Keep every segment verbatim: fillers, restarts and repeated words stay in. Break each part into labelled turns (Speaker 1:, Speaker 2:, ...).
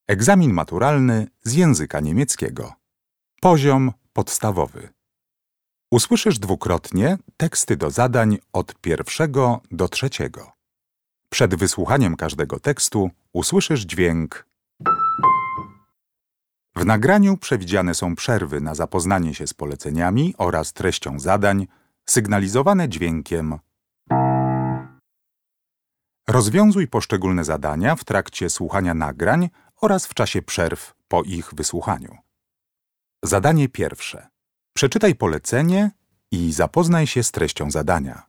Speaker 1: Egzamin maturalny z języka niemieckiego. Poziom podstawowy. Usłyszysz dwukrotnie teksty do zadań od pierwszego do trzeciego. Przed wysłuchaniem każdego tekstu usłyszysz dźwięk. W nagraniu przewidziane są przerwy na zapoznanie się z poleceniami oraz treścią zadań, sygnalizowane dźwiękiem. Rozwiązuj poszczególne zadania w trakcie słuchania nagrań oraz w czasie przerw po ich wysłuchaniu. Zadanie pierwsze. Przeczytaj polecenie i zapoznaj się z treścią zadania.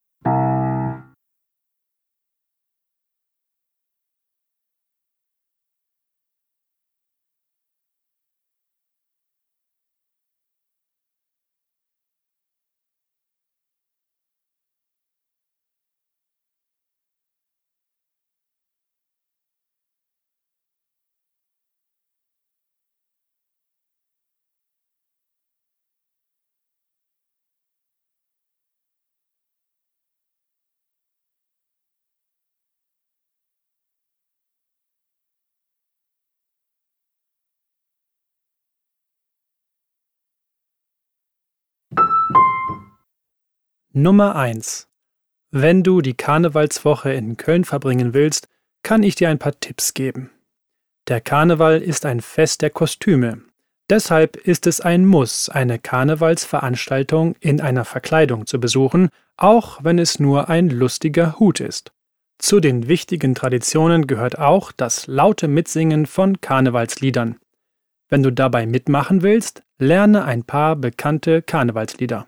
Speaker 2: Nummer eins. Wenn du die Karnevalswoche in Köln verbringen willst, kann ich dir ein paar Tipps geben. Der Karneval ist ein Fest der Kostüme. Deshalb ist es ein Muss, eine Karnevalsveranstaltung in einer Verkleidung zu besuchen, auch wenn es nur ein lustiger Hut ist. Zu den wichtigen Traditionen gehört auch das laute Mitsingen von Karnevalsliedern. Wenn du dabei mitmachen willst, lerne ein paar bekannte Karnevalslieder.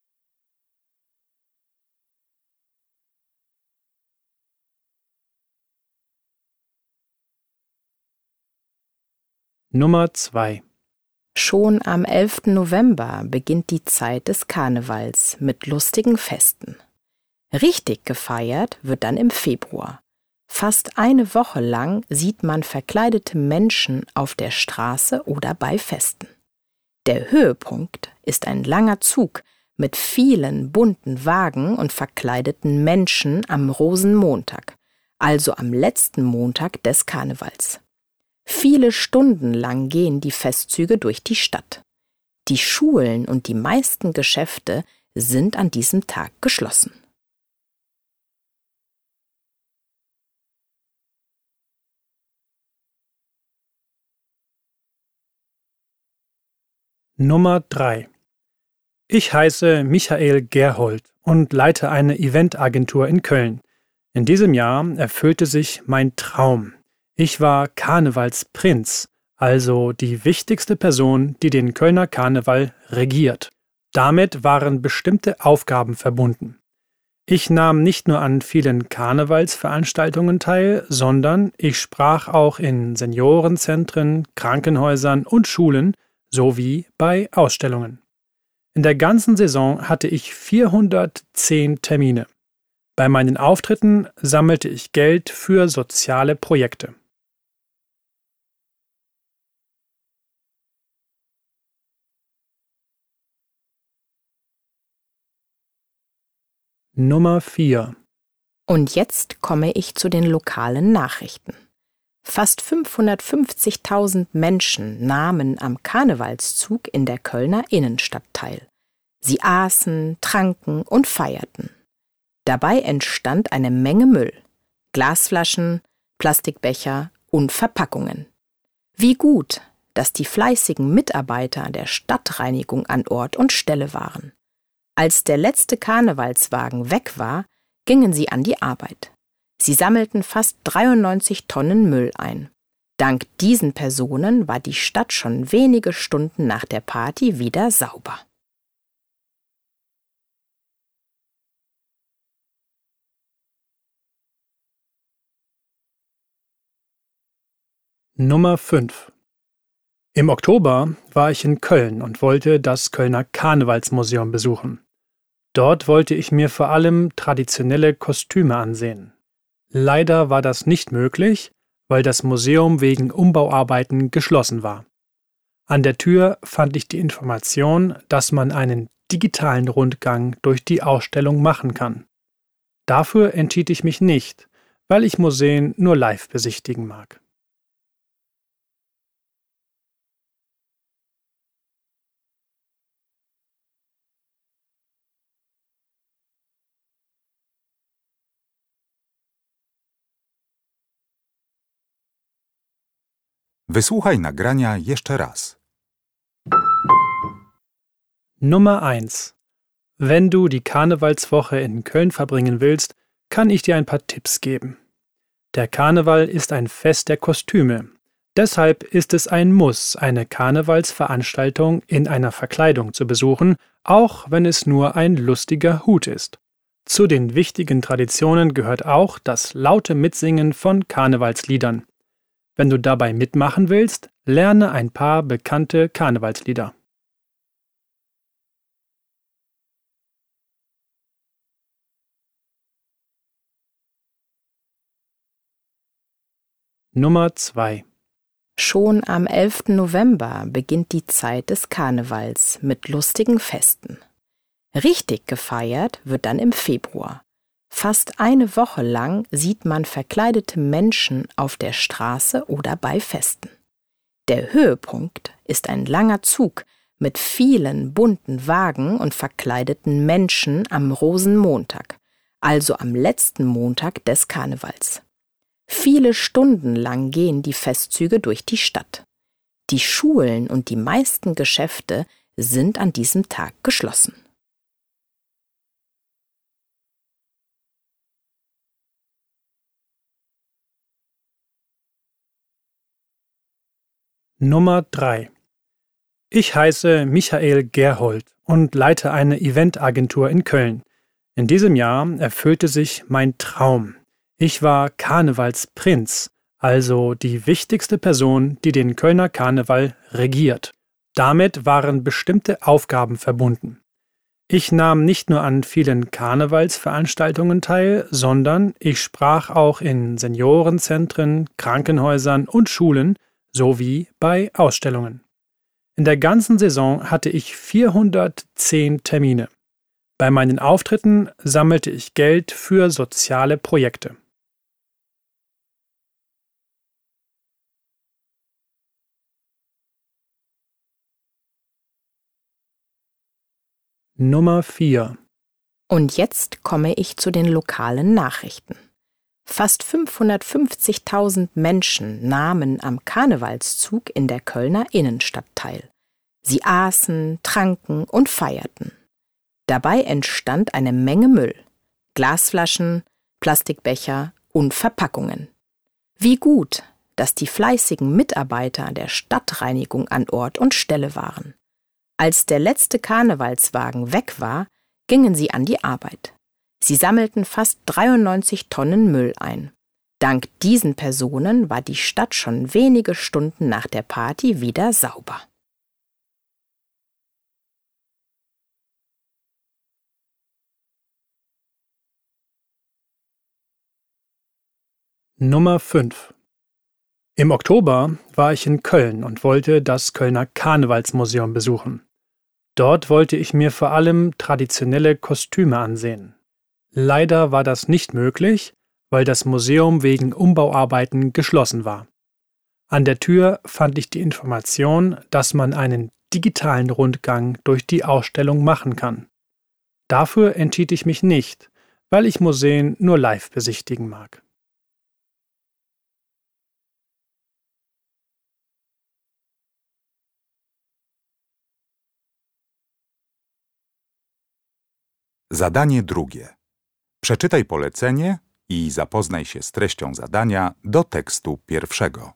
Speaker 2: Nummer zwei.
Speaker 3: Schon am elften November beginnt die Zeit des Karnevals mit lustigen Festen. Richtig gefeiert wird dann im Februar. Fast eine Woche lang sieht man verkleidete Menschen auf der Straße oder bei Festen. Der Höhepunkt ist ein langer Zug mit vielen bunten Wagen und verkleideten Menschen am Rosenmontag, also am letzten Montag des Karnevals. Viele Stunden lang gehen die Festzüge durch die Stadt. Die Schulen und die meisten Geschäfte sind an diesem Tag geschlossen.
Speaker 2: Nummer drei. Ich heiße Michael Gerhold und leite eine Eventagentur in Köln. In diesem Jahr erfüllte sich mein Traum. Ich war Karnevalsprinz, also die wichtigste Person, die den Kölner Karneval regiert. Damit waren bestimmte Aufgaben verbunden. Ich nahm nicht nur an vielen Karnevalsveranstaltungen teil, sondern ich sprach auch in Seniorenzentren, Krankenhäusern und Schulen sowie bei Ausstellungen. In der ganzen Saison hatte ich vierhundertzehn Termine. Bei meinen Auftritten sammelte ich Geld für soziale Projekte. Nummer vier.
Speaker 3: Und jetzt komme ich zu den lokalen Nachrichten. Fast fünfhundertfünfzigtausend Menschen nahmen am Karnevalszug in der Kölner Innenstadt teil. Sie aßen, tranken und feierten. Dabei entstand eine Menge Müll: Glasflaschen, Plastikbecher und Verpackungen. Wie gut, dass die fleißigen Mitarbeiter der Stadtreinigung an Ort und Stelle waren. Als der letzte Karnevalswagen weg war, gingen sie an die Arbeit. Sie sammelten fast dreiundneunzig Tonnen Müll ein. Dank diesen Personen war die Stadt schon wenige Stunden nach der Party wieder sauber.
Speaker 2: Nummer fünf. Im Oktober war ich in Köln und wollte das Kölner Karnevalsmuseum besuchen. Dort wollte ich mir vor allem traditionelle Kostüme ansehen. Leider war das nicht möglich, weil das Museum wegen Umbauarbeiten geschlossen war. An der Tür fand ich die Information, dass man einen digitalen Rundgang durch die Ausstellung machen kann. Dafür entschied ich mich nicht, weil ich Museen nur live besichtigen mag.
Speaker 1: Wysłuchaj nagrania jeszcze raz.
Speaker 2: Nummer eins. Wenn du die Karnevalswoche in Köln verbringen willst, kann ich dir ein paar Tipps geben. Der Karneval ist ein Fest der Kostüme. Deshalb ist es ein Muss, eine Karnevalsveranstaltung in einer Verkleidung zu besuchen, auch wenn es nur ein lustiger Hut ist. Zu den wichtigen Traditionen gehört auch das laute Mitsingen von Karnevalsliedern. Wenn du dabei mitmachen willst, lerne ein paar bekannte Karnevalslieder. Nummer zwei.
Speaker 3: Schon am elften November beginnt die Zeit des Karnevals mit lustigen Festen. Richtig gefeiert wird dann im Februar. Fast eine Woche lang sieht man verkleidete Menschen auf der Straße oder bei Festen. Der Höhepunkt ist ein langer Zug mit vielen bunten Wagen und verkleideten Menschen am Rosenmontag, also am letzten Montag des Karnevals. Viele Stunden lang gehen die Festzüge durch die Stadt. Die Schulen und die meisten Geschäfte sind an diesem Tag geschlossen.
Speaker 2: Nummer drei. Ich heiße Michael Gerhold und leite eine Eventagentur in Köln. In diesem Jahr erfüllte sich mein Traum. Ich war Karnevalsprinz, also die wichtigste Person, die den Kölner Karneval regiert. Damit waren bestimmte Aufgaben verbunden. Ich nahm nicht nur an vielen Karnevalsveranstaltungen teil, sondern ich sprach auch in Seniorenzentren, Krankenhäusern und Schulen sowie bei Ausstellungen. In der ganzen Saison hatte ich vierhundertzehn Termine. Bei meinen Auftritten sammelte ich Geld für soziale Projekte. Nummer vier.
Speaker 3: Und jetzt komme ich zu den lokalen Nachrichten. Fast fünfhundertfünfzigtausend Menschen nahmen am Karnevalszug in der Kölner Innenstadt teil. Sie aßen, tranken und feierten. Dabei entstand eine Menge Müll: Glasflaschen, Plastikbecher und Verpackungen. Wie gut, dass die fleißigen Mitarbeiter der Stadtreinigung an Ort und Stelle waren. Als der letzte Karnevalswagen weg war, gingen sie an die Arbeit. Sie sammelten fast dreiundneunzig Tonnen Müll ein. Dank diesen Personen war die Stadt schon wenige Stunden nach der Party wieder sauber.
Speaker 2: Nummer fünf. Im Oktober war ich in Köln und wollte das Kölner Karnevalsmuseum besuchen. Dort wollte ich mir vor allem traditionelle Kostüme ansehen. Leider war das nicht möglich, weil das Museum wegen Umbauarbeiten geschlossen war. An der Tür fand ich die Information, dass man einen digitalen Rundgang durch die Ausstellung machen kann. Dafür entschied ich mich nicht, weil ich Museen nur live besichtigen mag.
Speaker 1: Zadanie drugie. Przeczytaj polecenie i zapoznaj się z treścią zadania do tekstu pierwszego.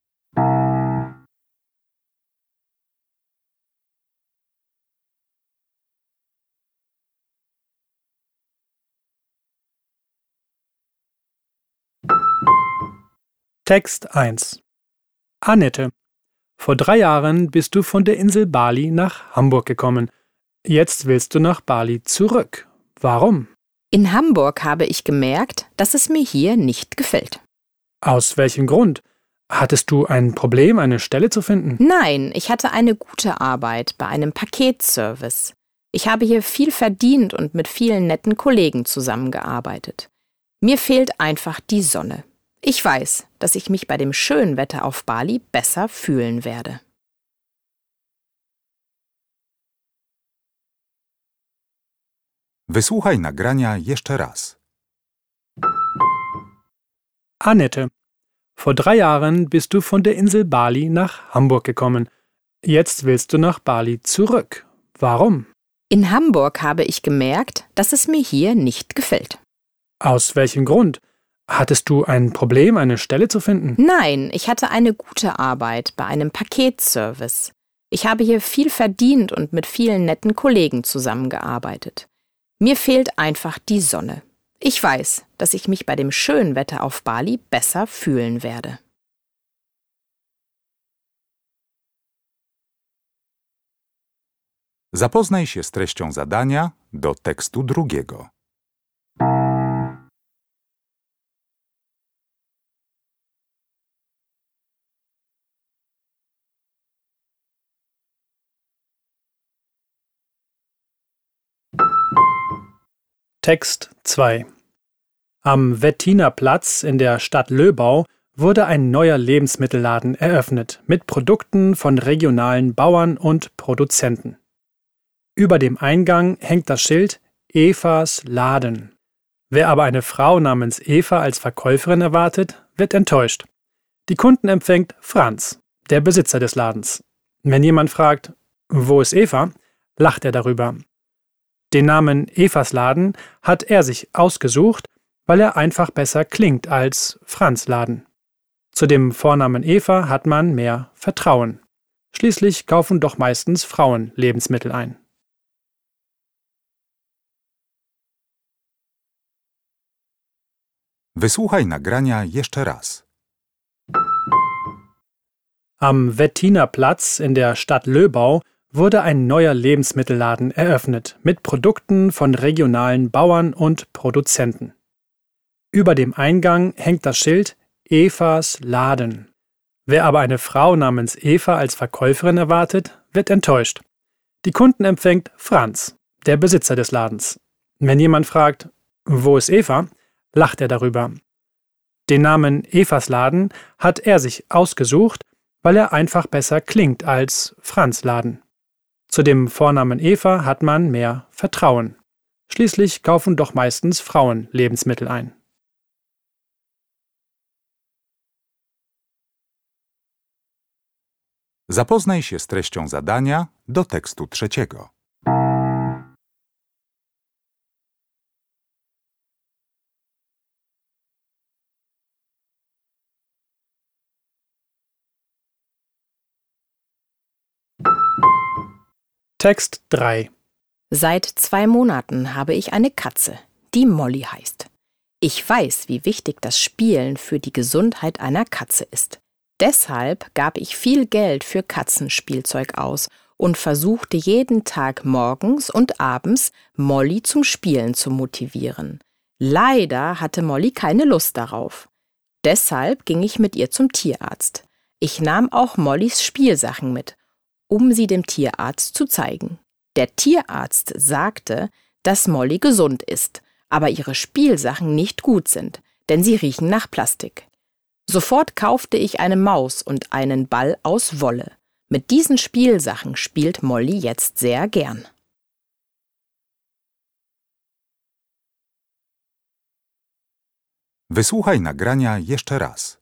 Speaker 2: Text eins. Annette, vor drei Jahren bist du von der Insel Bali nach Hamburg gekommen. Jetzt willst du nach Bali zurück. Warum?
Speaker 3: In Hamburg habe ich gemerkt, dass es mir hier nicht gefällt.
Speaker 2: Aus welchem Grund? Hattest du ein Problem, eine Stelle zu finden?
Speaker 3: Nein, ich hatte eine gute Arbeit bei einem Paketservice. Ich habe hier viel verdient und mit vielen netten Kollegen zusammengearbeitet. Mir fehlt einfach die Sonne. Ich weiß, dass ich mich bei dem schönen Wetter auf Bali besser fühlen werde.
Speaker 1: Wysłuchaj nagrania jeszcze raz.
Speaker 2: Annette, Vor drei Jahren bist du von der Insel Bali nach Hamburg gekommen. Jetzt willst du nach Bali zurück. Warum?
Speaker 3: In Hamburg habe ich gemerkt, dass es mir hier nicht gefällt.
Speaker 2: Aus welchem Grund? Hattest du ein Problem, eine Stelle zu finden?
Speaker 3: Nein, ich hatte eine gute Arbeit bei einem Paketservice. Ich habe hier viel verdient und mit vielen netten Kollegen zusammengearbeitet. Mir fehlt einfach die Sonne. Ich weiß, dass ich mich bei dem schönen Wetter auf Bali besser fühlen werde.
Speaker 1: Zapoznaj się z treścią zadania do tekstu drugiego.
Speaker 2: Text zwei. Am Wettinerplatz in der Stadt Löbau wurde ein neuer Lebensmittelladen eröffnet mit Produkten von regionalen Bauern und Produzenten. Über dem Eingang hängt das Schild Evas Laden. Wer aber eine Frau namens Eva als Verkäuferin erwartet, wird enttäuscht. Die Kunden empfängt Franz, der Besitzer des Ladens. Wenn jemand fragt, wo ist Eva, lacht er darüber. Den Namen Evas Laden hat er sich ausgesucht, weil er einfach besser klingt als Franz Laden. Zu dem Vornamen Eva hat man mehr Vertrauen. Schließlich kaufen doch meistens Frauen Lebensmittel ein.
Speaker 1: Wysłuchaj nagrania jeszcze raz.
Speaker 2: Am Wettinerplatz in der Stadt Löbau wurde ein neuer Lebensmittelladen eröffnet mit Produkten von regionalen Bauern und Produzenten. Über dem Eingang hängt das Schild Evas Laden. Wer aber eine Frau namens Eva als Verkäuferin erwartet, wird enttäuscht. Die Kunden empfängt Franz, der Besitzer des Ladens. Wenn jemand fragt, wo ist Eva, lacht er darüber. Den Namen Evas Laden hat er sich ausgesucht, weil er einfach besser klingt als Franz Laden. Zu dem Vornamen Eva hat man mehr Vertrauen. Schließlich kaufen doch meistens Frauen Lebensmittel ein.
Speaker 1: Zapoznaj się z treścią zadania do tekstu trzeciego.
Speaker 2: Text drei.
Speaker 3: Seit zwei Monaten habe ich eine Katze, die Molly heißt. Ich weiß, wie wichtig das Spielen für die Gesundheit einer Katze ist. Deshalb gab ich viel Geld für Katzenspielzeug aus und versuchte jeden Tag morgens und abends Molly zum Spielen zu motivieren. Leider hatte Molly keine Lust darauf. Deshalb ging ich mit ihr zum Tierarzt. Ich nahm auch Mollys Spielsachen mit, um sie dem Tierarzt zu zeigen. Der Tierarzt sagte, dass Molly gesund ist, aber ihre Spielsachen nicht gut sind, denn sie riechen nach Plastik. Sofort kaufte ich eine Maus und einen Ball aus Wolle. Mit diesen Spielsachen spielt Molly jetzt sehr gern.
Speaker 1: Wysłuchaj nagrania jeszcze raz.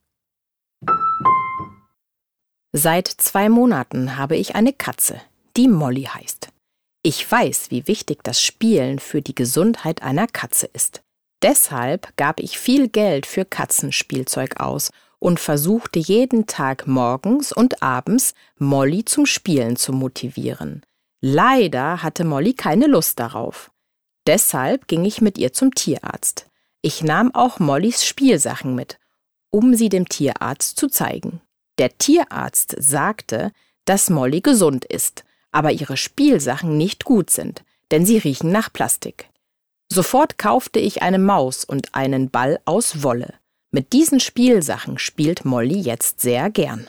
Speaker 3: Seit zwei Monaten habe ich eine Katze, die Molly heißt. Ich weiß, wie wichtig das Spielen für die Gesundheit einer Katze ist. Deshalb gab ich viel Geld für Katzenspielzeug aus und versuchte jeden Tag morgens und abends Molly zum Spielen zu motivieren. Leider hatte Molly keine Lust darauf. Deshalb ging ich mit ihr zum Tierarzt. Ich nahm auch Mollys Spielsachen mit, um sie dem Tierarzt zu zeigen. Der Tierarzt sagte, dass Molly gesund ist, aber ihre Spielsachen nicht gut sind, denn sie riechen nach Plastik. Sofort kaufte ich eine Maus und einen Ball aus Wolle. Mit diesen Spielsachen spielt Molly jetzt sehr gern.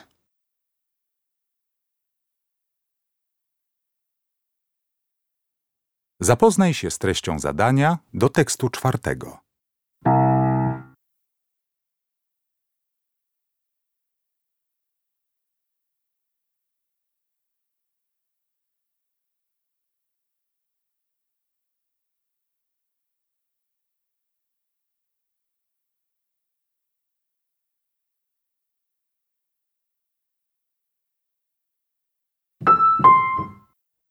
Speaker 1: Zapoznaj się z treścią zadania do tekstu czwartego.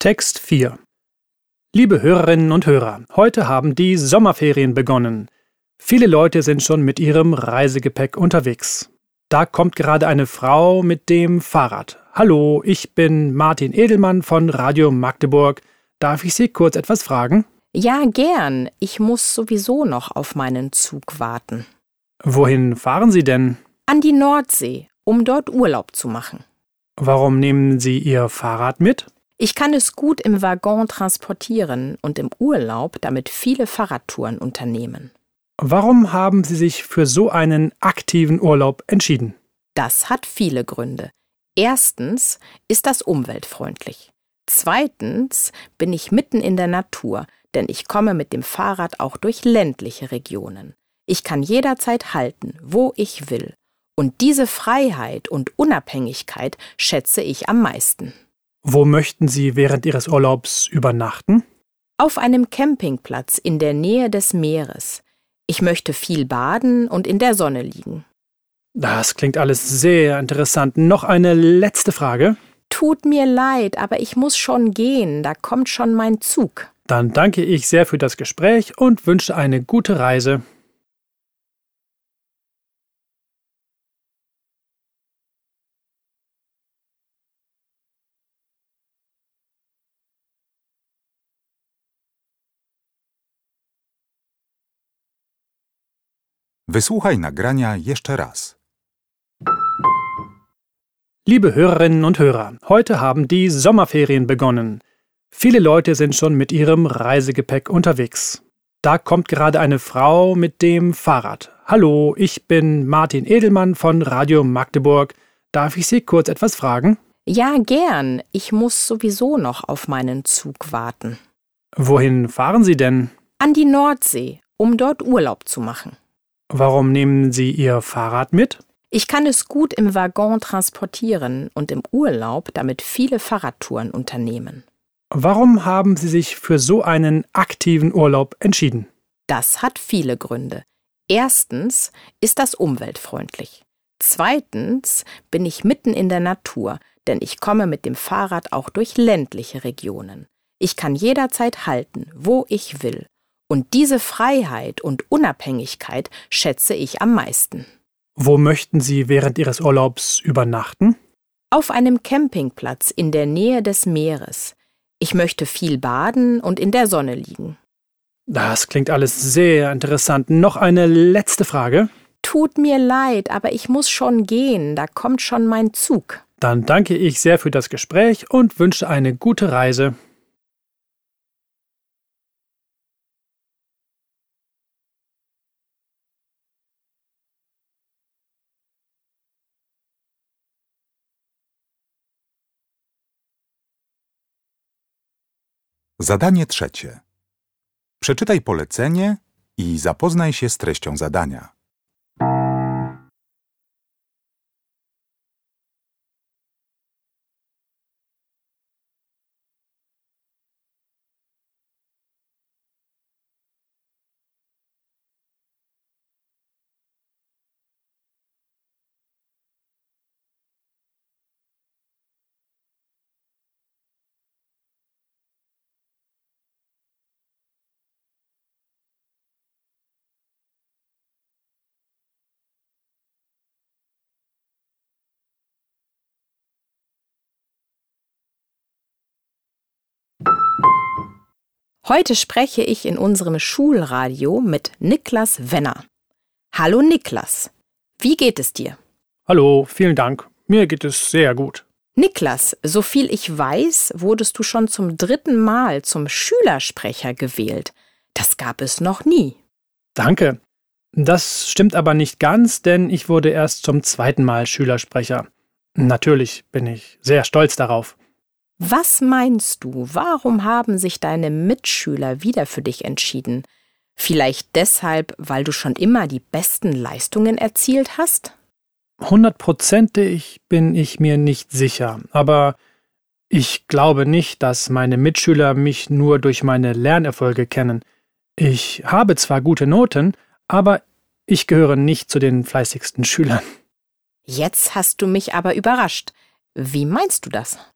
Speaker 2: Text vier. Liebe Hörerinnen und Hörer, heute haben die Sommerferien begonnen. Viele Leute sind schon mit ihrem Reisegepäck unterwegs. Da kommt gerade eine Frau mit dem Fahrrad. Hallo, ich bin Martin Edelmann von Radio Magdeburg. Darf ich Sie kurz etwas fragen?
Speaker 3: Ja, gern. Ich muss sowieso noch auf meinen Zug warten.
Speaker 2: Wohin fahren Sie denn?
Speaker 3: An die Nordsee, um dort Urlaub zu machen.
Speaker 2: Warum nehmen Sie Ihr Fahrrad mit?
Speaker 3: Ich kann es gut im Waggon transportieren und im Urlaub damit viele Fahrradtouren unternehmen.
Speaker 2: Warum haben Sie sich für so einen aktiven Urlaub entschieden?
Speaker 3: Das hat viele Gründe. Erstens ist das umweltfreundlich. Zweitens bin ich mitten in der Natur, denn ich komme mit dem Fahrrad auch durch ländliche Regionen. Ich kann jederzeit halten, wo ich will. Und diese Freiheit und Unabhängigkeit schätze ich am meisten.
Speaker 2: Wo möchten Sie während Ihres Urlaubs übernachten?
Speaker 3: Auf einem Campingplatz in der Nähe des Meeres. Ich möchte viel baden und in der Sonne liegen.
Speaker 2: Das klingt alles sehr interessant. Noch eine letzte Frage.
Speaker 3: Tut mir leid, aber ich muss schon gehen. Da kommt schon mein Zug.
Speaker 2: Dann danke ich sehr für das Gespräch und wünsche eine gute Reise.
Speaker 1: Wysłuchaj nagrania jeszcze raz.
Speaker 2: Liebe Hörerinnen und Hörer, heute haben die Sommerferien begonnen. Viele Leute sind schon mit ihrem Reisegepäck unterwegs. Da kommt gerade eine Frau mit dem Fahrrad. Hallo, ich bin Martin Edelmann von Radio Magdeburg. Darf ich Sie kurz etwas fragen?
Speaker 3: Ja, gern. Ich muss sowieso noch auf meinen Zug warten.
Speaker 2: Wohin fahren Sie denn?
Speaker 3: An die Nordsee, um dort Urlaub zu machen.
Speaker 2: Warum nehmen Sie Ihr Fahrrad mit?
Speaker 3: Ich kann es gut im Waggon transportieren und im Urlaub damit viele Fahrradtouren unternehmen.
Speaker 2: Warum haben Sie sich für so einen aktiven Urlaub entschieden?
Speaker 3: Das hat viele Gründe. Erstens ist das umweltfreundlich. Zweitens bin ich mitten in der Natur, denn ich komme mit dem Fahrrad auch durch ländliche Regionen. Ich kann jederzeit halten, wo ich will. Und diese Freiheit und Unabhängigkeit schätze ich am meisten.
Speaker 2: Wo möchten Sie während Ihres Urlaubs übernachten?
Speaker 3: Auf einem Campingplatz in der Nähe des Meeres. Ich möchte viel baden und in der Sonne liegen.
Speaker 2: Das klingt alles sehr interessant. Noch eine letzte Frage.
Speaker 3: Tut mir leid, aber ich muss schon gehen. Da kommt schon mein Zug.
Speaker 2: Dann danke ich sehr für das Gespräch und wünsche eine gute Reise.
Speaker 1: Zadanie trzecie. Przeczytaj polecenie i zapoznaj się z treścią zadania.
Speaker 3: Heute spreche ich in unserem Schulradio mit Niklas Wenner. Hallo Niklas, wie geht es dir?
Speaker 2: Hallo, vielen Dank. Mir geht es sehr gut.
Speaker 3: Niklas, soviel ich weiß, wurdest du schon zum dritten Mal zum Schülersprecher gewählt. Das gab es noch nie.
Speaker 2: Danke. Das stimmt aber nicht ganz, denn ich wurde erst zum zweiten Mal Schülersprecher. Natürlich bin ich sehr stolz darauf.
Speaker 3: Was meinst du, warum haben sich deine Mitschüler wieder für dich entschieden? Vielleicht deshalb, weil du schon immer die besten Leistungen erzielt hast?
Speaker 2: Hundertprozentig bin ich mir nicht sicher, aber ich glaube nicht, dass meine Mitschüler mich nur durch meine Lernerfolge kennen. Ich habe zwar gute Noten, aber ich gehöre nicht zu den fleißigsten Schülern.
Speaker 3: Jetzt hast du mich aber überrascht. Wie meinst du das?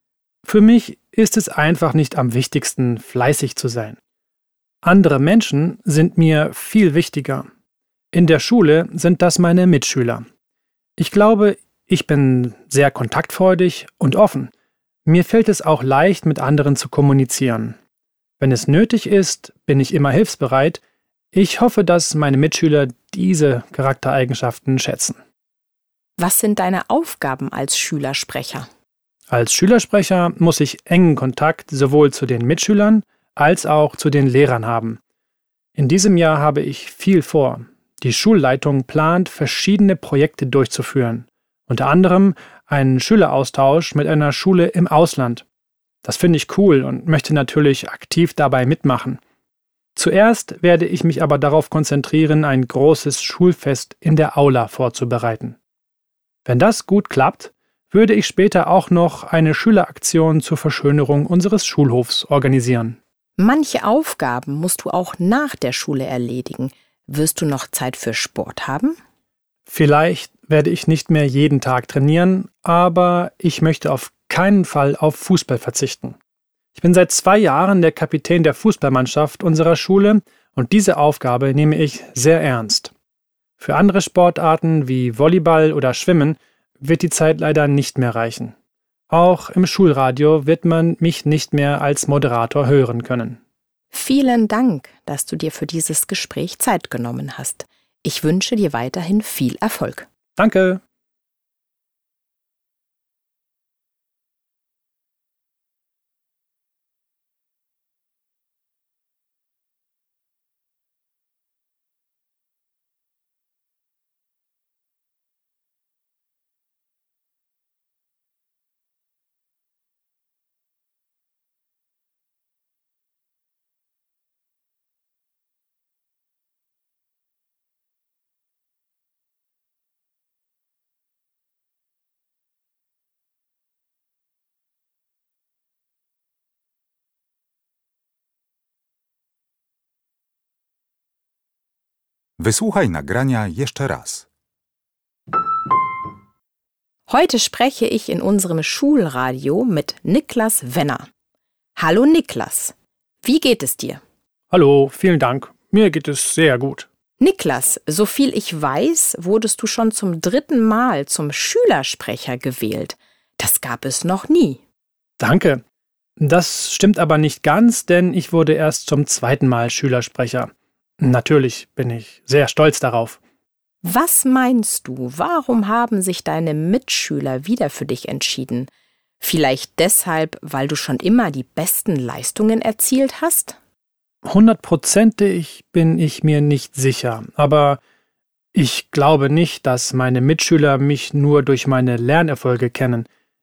Speaker 2: Für mich ist es einfach nicht am wichtigsten, fleißig zu sein. Andere Menschen sind mir viel wichtiger. In der Schule sind das meine Mitschüler. Ich glaube, ich bin sehr kontaktfreudig und offen. Mir fällt es auch leicht, mit anderen zu kommunizieren. Wenn es nötig ist, bin ich immer hilfsbereit. Ich hoffe, dass meine Mitschüler diese Charaktereigenschaften schätzen.
Speaker 3: Was sind deine Aufgaben als Schülersprecher?
Speaker 2: Als Schülersprecher muss ich engen Kontakt sowohl zu den Mitschülern als auch zu den Lehrern haben. In diesem Jahr habe ich viel vor. Die Schulleitung plant, verschiedene Projekte durchzuführen, unter anderem einen Schüleraustausch mit einer Schule im Ausland. Das finde ich cool und möchte natürlich aktiv dabei mitmachen. Zuerst werde ich mich aber darauf konzentrieren, ein großes Schulfest in der Aula vorzubereiten. Wenn das gut klappt, würde ich später auch noch eine Schüleraktion zur Verschönerung unseres Schulhofs organisieren.
Speaker 3: Manche Aufgaben musst du auch nach der Schule erledigen. Wirst du noch Zeit für Sport haben?
Speaker 2: Vielleicht werde ich nicht mehr jeden Tag trainieren, aber ich möchte auf keinen Fall auf Fußball verzichten. Ich bin seit zwei Jahren der Kapitän der Fußballmannschaft unserer Schule und diese Aufgabe nehme ich sehr ernst. Für andere Sportarten wie Volleyball oder Schwimmen wird die Zeit leider nicht mehr reichen. Auch im Schulradio wird man mich nicht mehr als Moderator hören können.
Speaker 3: Vielen Dank, dass du dir für dieses Gespräch Zeit genommen hast. Ich wünsche dir weiterhin viel Erfolg.
Speaker 2: Danke.
Speaker 1: Wysłuchaj nagrania jeszcze raz.
Speaker 3: Heute spreche ich in unserem Schulradio mit Niklas Wenner. Hallo Niklas, wie geht es dir?
Speaker 2: Hallo, vielen Dank. Mir geht es sehr gut.
Speaker 3: Niklas, soviel ich weiß, wurdest du schon zum dritten Mal zum Schülersprecher gewählt. Das gab es noch nie.
Speaker 2: Danke. Das stimmt aber nicht ganz, denn ich wurde erst zum zweiten Mal Schülersprecher. Natürlich bin ich sehr stolz darauf.
Speaker 3: Was meinst du, warum haben sich deine Mitschüler wieder für dich entschieden? Vielleicht deshalb, weil du schon immer die besten Leistungen erzielt hast?
Speaker 2: Hundertprozentig bin ich mir nicht sicher, aber ich glaube nicht, dass meine Mitschüler mich nur durch meine Lernerfolge kennen.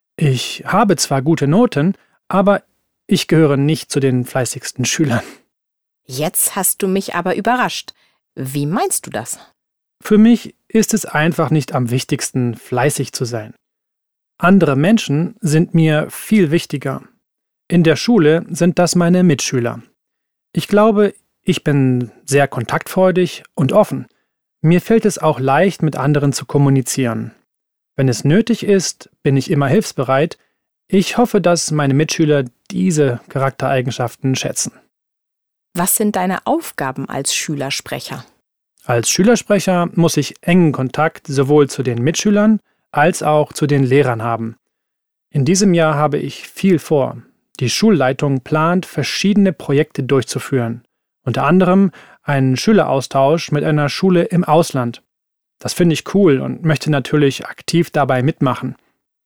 Speaker 2: Ich habe zwar gute Noten, aber ich gehöre nicht zu den fleißigsten Schülern.
Speaker 3: Jetzt hast du mich aber überrascht. Wie meinst du das?
Speaker 2: Für mich ist es einfach nicht am wichtigsten, fleißig zu sein. Andere Menschen sind mir viel wichtiger. In der Schule sind das meine Mitschüler. Ich glaube, ich bin sehr kontaktfreudig und offen. Mir fällt es auch leicht, mit anderen zu kommunizieren. Wenn es nötig ist, bin ich immer hilfsbereit. Ich hoffe, dass meine Mitschüler diese Charaktereigenschaften schätzen.
Speaker 3: Was sind deine Aufgaben als Schülersprecher?
Speaker 2: Als Schülersprecher muss ich engen Kontakt sowohl zu den Mitschülern als auch zu den Lehrern haben. In diesem Jahr habe ich viel vor. Die Schulleitung plant, verschiedene Projekte durchzuführen, unter anderem einen Schüleraustausch mit einer Schule im Ausland. Das finde ich cool und möchte natürlich aktiv dabei mitmachen.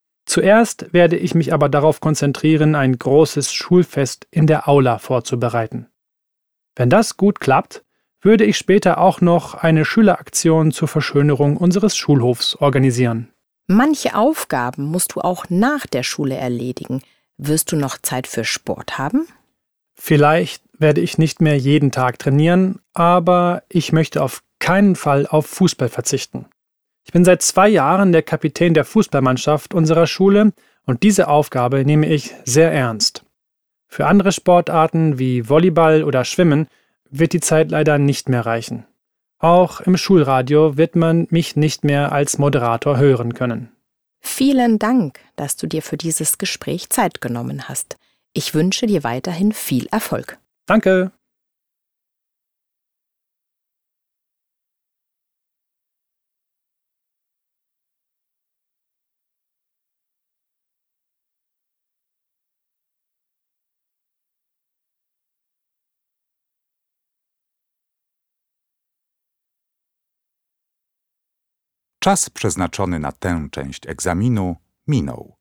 Speaker 2: Zuerst werde ich mich aber darauf konzentrieren, ein großes Schulfest in der Aula vorzubereiten. Wenn das gut klappt, würde ich später auch noch eine Schüleraktion zur Verschönerung unseres Schulhofs organisieren.
Speaker 3: Manche Aufgaben musst du auch nach der Schule erledigen. Wirst du noch Zeit für Sport haben?
Speaker 2: Vielleicht werde ich nicht mehr jeden Tag trainieren, aber ich möchte auf keinen Fall auf Fußball verzichten. Ich bin seit zwei Jahren der Kapitän der Fußballmannschaft unserer Schule und diese Aufgabe nehme ich sehr ernst. Für andere Sportarten wie Volleyball oder Schwimmen wird die Zeit leider nicht mehr reichen. Auch im Schulradio wird man mich nicht mehr als Moderator hören können.
Speaker 3: Vielen Dank, dass du dir für dieses Gespräch Zeit genommen hast. Ich wünsche dir weiterhin viel Erfolg.
Speaker 2: Danke.
Speaker 1: Czas przeznaczony na tę część egzaminu minął.